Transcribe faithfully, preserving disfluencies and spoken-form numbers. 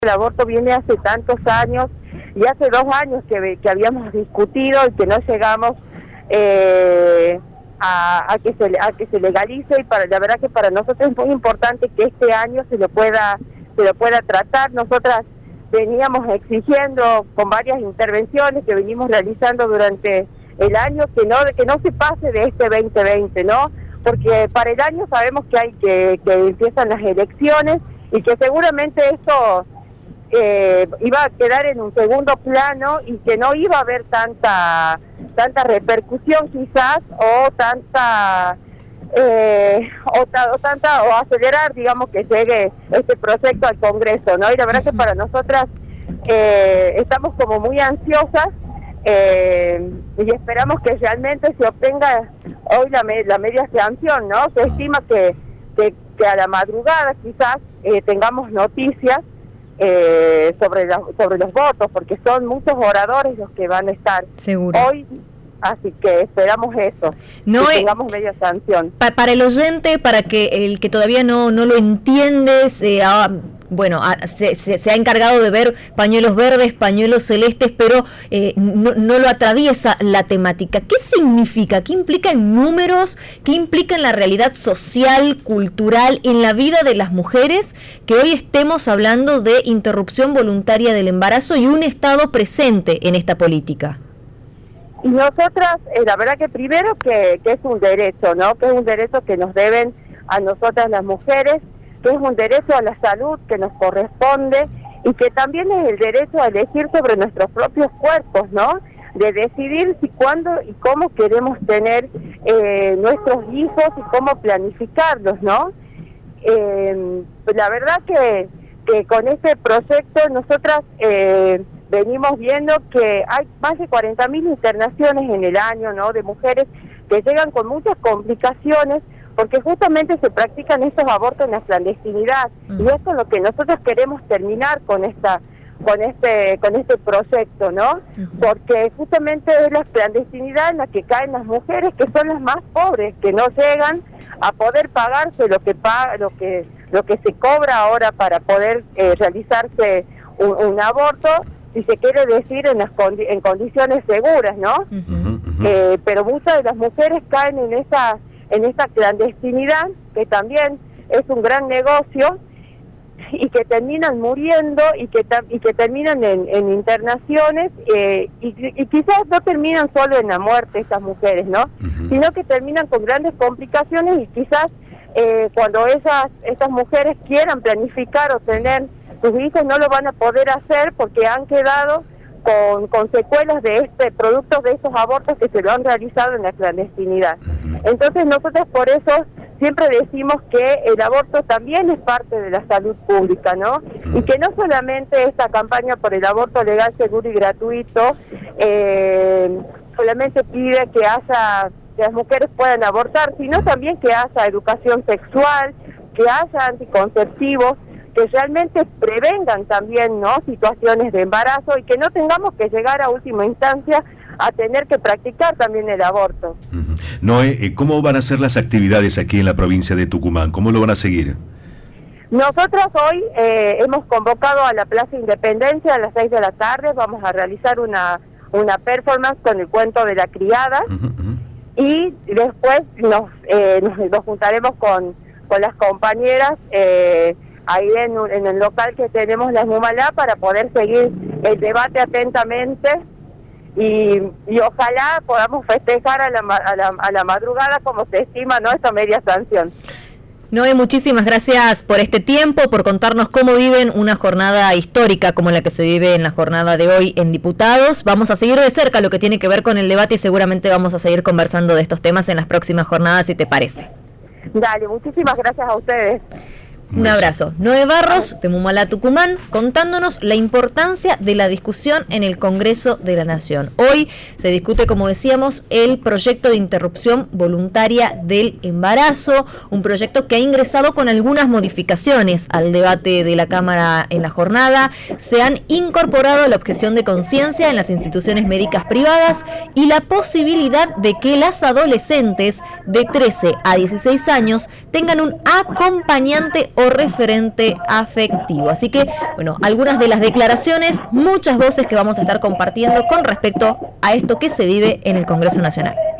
El aborto viene hace tantos años, y hace dos años que, que habíamos discutido y que no llegamos eh, a, a, que se, a que se legalice, y para la verdad que para nosotros es muy importante que este año se lo pueda, se lo pueda tratar. Nosotras veníamos exigiendo con varias intervenciones que venimos realizando durante el año que no, que no se pase de este veinte veinte, ¿no? Porque para el año sabemos que hay que, que empiezan las elecciones y que seguramente esto eh, iba a quedar en un segundo plano y que no iba a haber tanta tanta repercusión quizás o tanta eh, o, ta, o tanta o acelerar, digamos, que llegue este proyecto al Congreso, ¿no? Y la verdad que para nosotras eh, estamos como muy ansiosas eh, y esperamos que realmente se obtenga hoy la, me, la media sanción, ¿no? Se estima que, que, que a la madrugada quizás eh, tengamos noticias eh, sobre, la, sobre los votos, porque son muchos oradores los que van a estar Seguro. hoy. Así que esperamos eso, no que es, tengamos media sanción. Pa, para el oyente, para que el que todavía no, no lo entiende, se ha, bueno, a, se, se, se ha encargado de ver pañuelos verdes, pañuelos celestes, pero eh, no, no lo atraviesa la temática. ¿Qué significa? ¿Qué implica en números? ¿Qué implica en la realidad social, cultural, en la vida de las mujeres? Que hoy estemos hablando de interrupción voluntaria del embarazo y un Estado presente en esta política. Y nosotras, eh, la verdad que primero que, que es un derecho, ¿no? Que es un derecho que nos deben a nosotras las mujeres, que es un derecho a la salud que nos corresponde y que también es el derecho a elegir sobre nuestros propios cuerpos, ¿no? De decidir si, cuándo y cómo queremos tener eh, nuestros hijos y cómo planificarlos, ¿no? Eh, la verdad que, que con este proyecto nosotras Eh, venimos viendo que hay más de cuarenta mil internaciones en el año, ¿no? De mujeres que llegan con muchas complicaciones porque justamente se practican estos abortos en la clandestinidad. Mm. Y esto es lo que nosotros queremos terminar con esta con este con este proyecto, ¿no? Uh-huh. Porque justamente es la clandestinidad en la que caen las mujeres, que son las más pobres, que no llegan a poder pagarse lo que paga, lo que lo que se cobra ahora para poder eh, realizarse un, un aborto, si se quiere decir, en las condi en condiciones seguras, ¿no? Uh-huh, uh-huh. Eh, pero muchas de las mujeres caen en esa en esta clandestinidad, que también es un gran negocio, y que terminan muriendo y que y que terminan en, en internaciones eh, y, y quizás no terminan solo en la muerte estas mujeres, ¿no? Uh-huh. Sino que terminan con grandes complicaciones y quizás eh, cuando esas estas mujeres quieran planificar o tener sus hijos no lo van a poder hacer porque han quedado con, con secuelas de este productos de estos abortos que se lo han realizado en la clandestinidad. Entonces nosotros por eso siempre decimos que el aborto también es parte de la salud pública, ¿no? Y que no solamente esta campaña por el aborto legal, seguro y gratuito eh, solamente pide que haya que las mujeres puedan abortar, sino también que haya educación sexual, que haya anticonceptivos, que realmente prevengan también, ¿no?, situaciones de embarazo y que no tengamos que llegar a última instancia a tener que practicar también el aborto. Uh-huh. Noé, ¿cómo van a ser las actividades aquí en la provincia de Tucumán? ¿Cómo lo van a seguir? Nosotros hoy eh, hemos convocado a la Plaza Independencia a las seis de la tarde, vamos a realizar una, una performance con el cuento de la criada, uh-huh, uh-huh. y después nos, eh, nos, nos juntaremos con, con las compañeras eh, ahí en, en el local que tenemos la Mumalá para poder seguir el debate atentamente y, y ojalá podamos festejar a la, a, la, a la madrugada como se estima, ¿no?, esta media sanción. Noé, muchísimas gracias por este tiempo, por contarnos cómo viven una jornada histórica como la que se vive en la jornada de hoy en Diputados. Vamos a seguir de cerca lo que tiene que ver con el debate y seguramente vamos a seguir conversando de estos temas en las próximas jornadas, si te parece. Dale, muchísimas gracias a ustedes. Un abrazo. Noé Barros, de Mumalá, Tucumán, contándonos la importancia de la discusión en el Congreso de la Nación. Hoy se discute, como decíamos, el proyecto de interrupción voluntaria del embarazo, un proyecto que ha ingresado con algunas modificaciones al debate de la Cámara en la jornada. Se han incorporado la objeción de conciencia en las instituciones médicas privadas y la posibilidad de que las adolescentes de trece a dieciséis años tengan un acompañante o referente afectivo. Así que, bueno, algunas de las declaraciones, muchas voces que vamos a estar compartiendo con respecto a esto que se vive en el Congreso Nacional.